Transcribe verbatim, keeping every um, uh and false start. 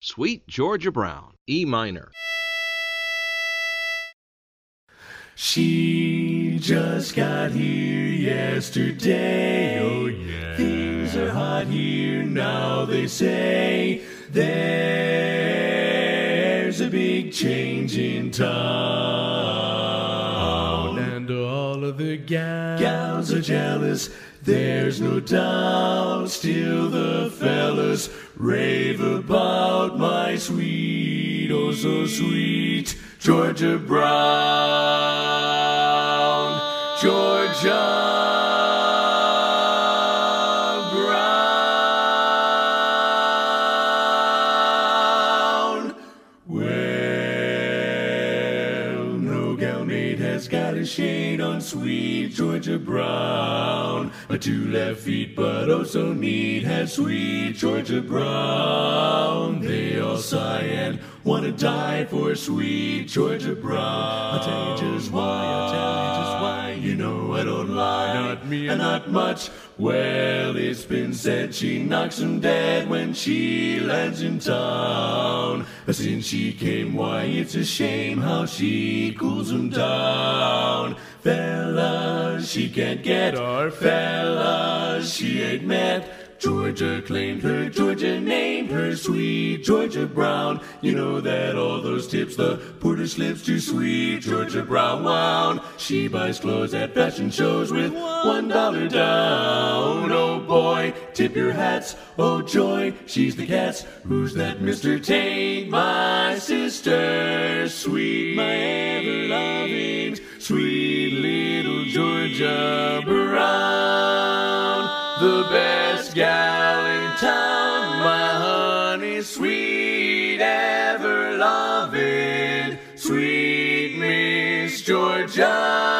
Sweet Georgia Brown, E minor. She just got here yesterday, oh yeah. Things are hot here now, they say. There's a big change in town, and all of the gals, gals are jealous, there's no doubt. Still the fellas rave about my sweet, oh so sweet Georgia Brown. Georgia Brown. Well, no gal maid has got a shade on sweet Georgia Brown. My two left feet, but oh so neat, has sweet Georgia Brown. They all sigh and want to die for sweet Georgia Brown. I'll tell you just why, I'll tell you just why. You know I don't lie, not me and not much. Well, it's been said she knocks 'em dead when she lands in town. But since she came, why, it's a shame how she cools 'em down. Fellas, she can't get, or fellas, she ain't met. Georgia claimed her, Georgia named her sweet Georgia Brown. You know that all those tips the porter slips to sweet Georgia Brown. Wow. She buys clothes at fashion shows with one dollar down. Oh boy, tip your hats, oh joy, she's the cat's. Who's that Mister Tate? My sister, sweet, my ever-loving, sweet little Georgia Brown. The best gal in town, my honey, sweet, ever-loving, sweet Miss Georgia.